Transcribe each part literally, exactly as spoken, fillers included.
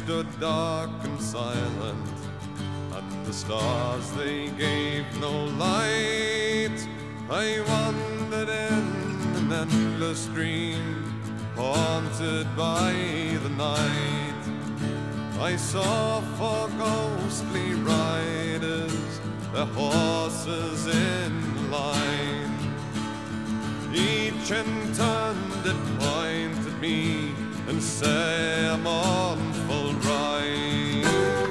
stood dark and silent, and the stars they gave no light. I wandered in an endless dream, haunted by the night. I saw four ghostly riders, their horses in line. Each in turn did point at me and say a mournful rhyme.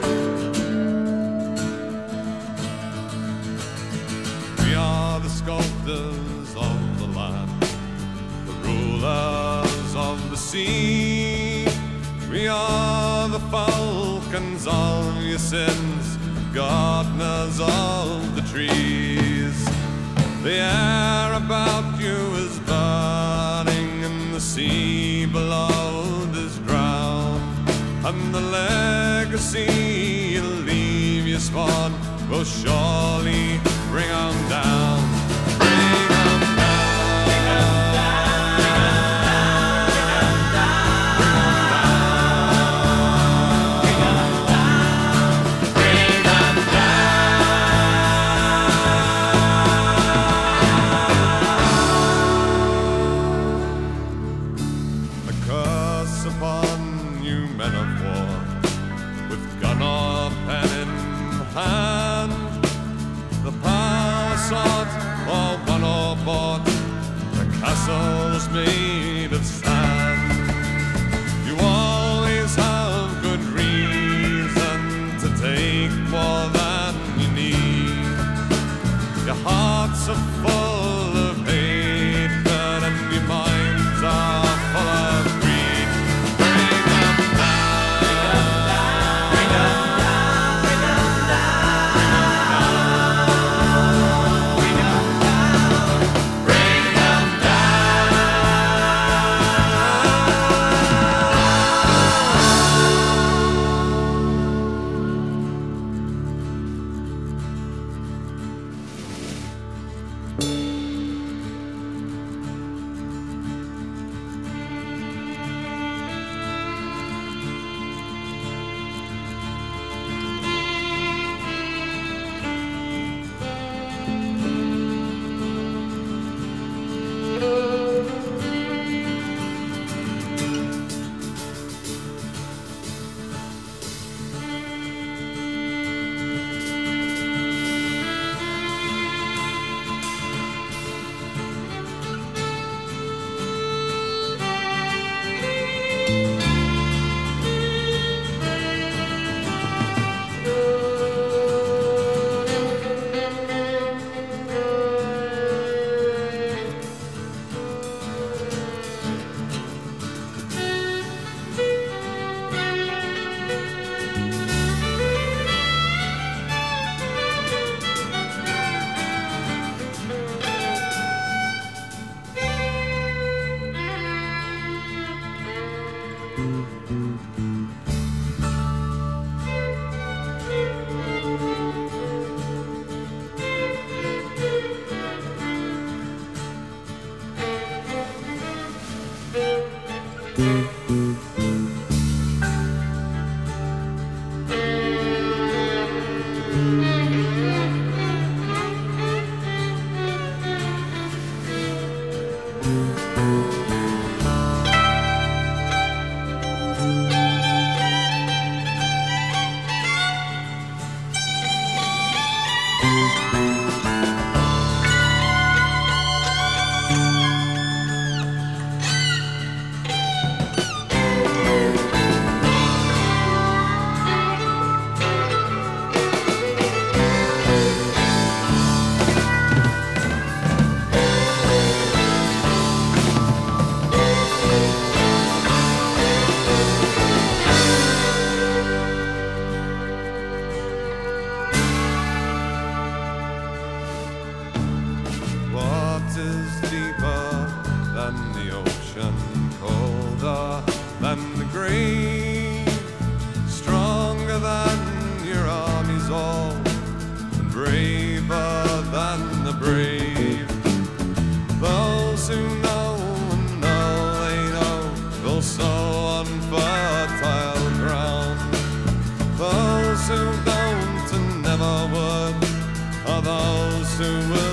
We are the sculptors of the land, the rulers of the sea. We are the falcons of your sins, gardeners of the trees. The air about you is burning, and the sea below is drowned, and the legacy you leave your spawn will surely bring them down. Bring them down. Bring them down. Bring them down. Bring them down. A curse upon you, men of war, with gun or pen in hand. The power sought, or won or bought, the castles made of sand. You always have good reason to take more than you need. Your hearts are full of hatred, and your minds are full of greed. Bring them down. Bring them down. Bring them down. Bring them down. Bring them down. who don't and never would are those who will